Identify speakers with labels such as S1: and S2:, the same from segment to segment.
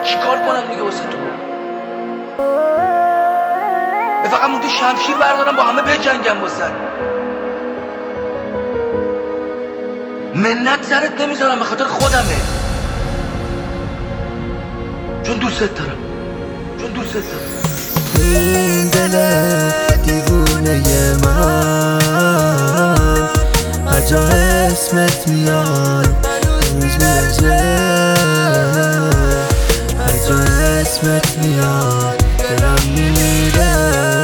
S1: چیکار کنم دیگه واسه تو؟ فقط مونده شمشیر بردارم با همه بجنگم واسه منت سرت نمیذارم، به خاطر خودمه، چون دوست دارم.
S2: این دل دیوونه من هر جا اسمت میاد روز میرزه، هر جا اسمت میاد دلم میمیره.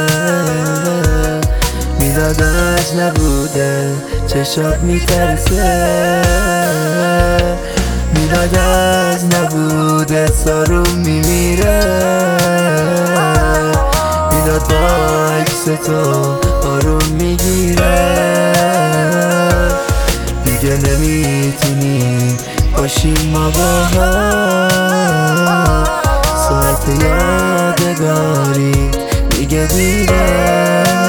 S2: میلاد از نبوده چشات میترسه، میلاد از نبوده سارو میمیره. میلاد با عکس تو آروم میگیره، دیگه نمیتونی باشیم ما با هم. ساعت یادگاری دیگه دیره.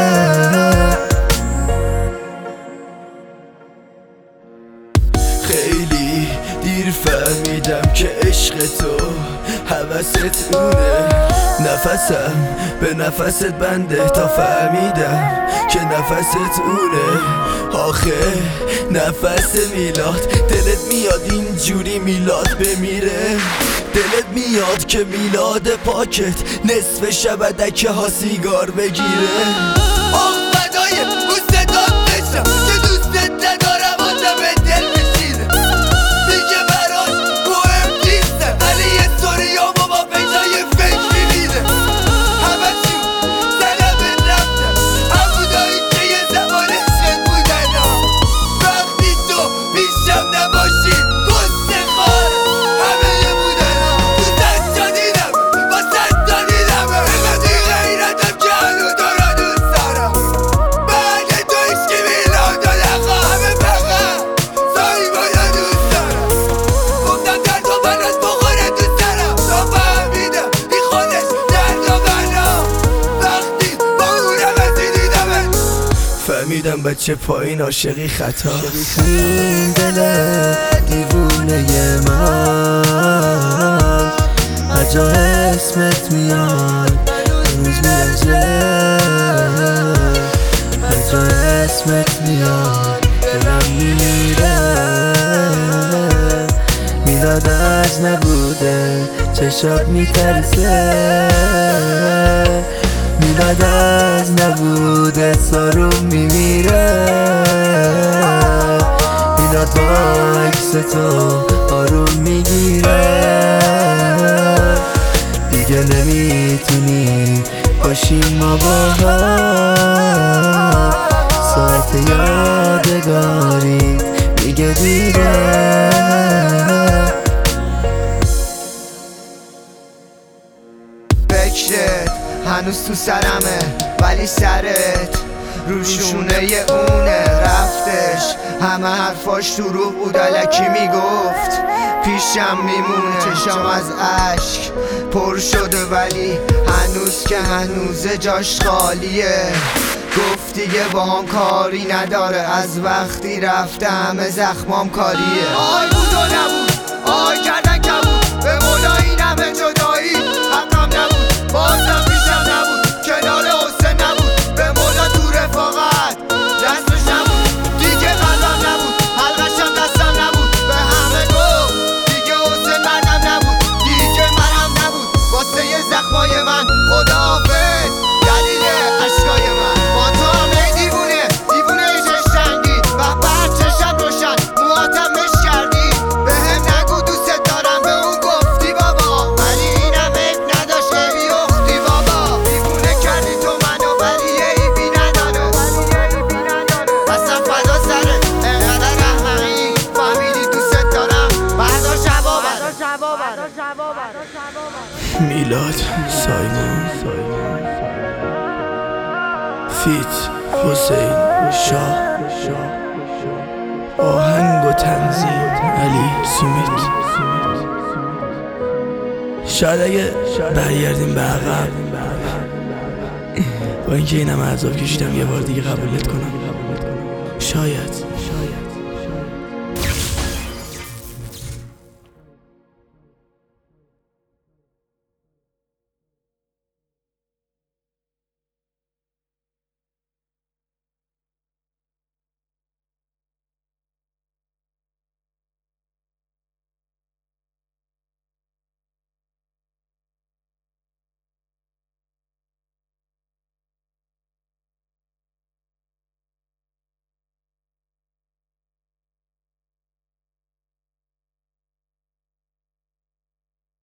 S2: خیلی دیر فهمیدم که عشق تو هوست اونه، نفسم به نفست بنده تا فهمیدم که نفست اونه. آخه نفس میلاد، دلت میاد اینجوری میلاد بمیره؟ دلت میاد که میلاد پاکت نصف شبدکه ها سیگار بگیره؟ آخ فدای اون صدات بشم که دوستت ندارم آدم دل میشینه، دیگه براش مهم نیسته ولی یه ستوریامو با پیجای فکر میبینه. همه چیو سلام رفتم همونایی که یه زمان عشقت بودن ها. وقتی تو پیشم نباشی قصه خاره همه یه بودن ها. تو دستانیدم با سستانیدم اینقدی غیرتم که هنو دارا دوست دارم. بعد تو عشقی میلاد و لقا همه فقط سایبای دوست دارم. گفتم در تو بناس بخوره تو سرم تا فهمیدم بی خودش در تو بنا. وقتی با اونم ازی دیدمت فهمیدم بچه پایین عاشقی خطاست. این دل دیوونه من هر جا اسمت میاد روز میرزه، هر جا اسمت میاد دلم میمیره. میلاد از نبوده چشات میترسه، میلاد از نبوده سارو میمیره. میلاد با عکس تو آروم میگیره، دیگه نمیتونی باشیم ما با هم. ساعت یادگاری دیگه دیره. فکرت هنوز تو سرمه ولی سرت روشونه اونه. رفتش همه حرفاش دروغ بود الکی میگفت پیشم میمونه. چشام از عشق پر شده ولی هنوز که هنوزه جاش خالیه. گفت دیگه با هم کاری نداره، از وقتی رفته همه زخمام کاریه. آی بود و نبود، آی کردن کبود، به مولا این همه جدایی حقم نبود. بازم پیشم نبود، کنار حسن نبود، به مولا تو رفاقت دستش نبود. دیگه قلبم نبود، حلقشم دستم نبود، به همه گفت دیگه حسن مردم نبود. دیگه مرهم نبود واسه یه زخمای من. خداحافظ دلیل عشقای من. با تو همه دیوونه چشنگی و بعد چشم روشن مواتمش کردی. به هم نگو دوست دارم، به اون گفتی بابا، ولی اینم عیب نداشت عیبی اختی بابا. دیوونه کردی تو منو ولی عیبی نداره، بستم فدا سره انقدر احمقی فهمیدی دوست دارم. بردار جوابه میلاد سایمون فیت حسین شاه، آهنگ و تنظیم علی سومیت. شاید اگه برگردیم به عقب با اینکه اینم عذاب کشیدم یه بار دیگه قبولت کنم. شاید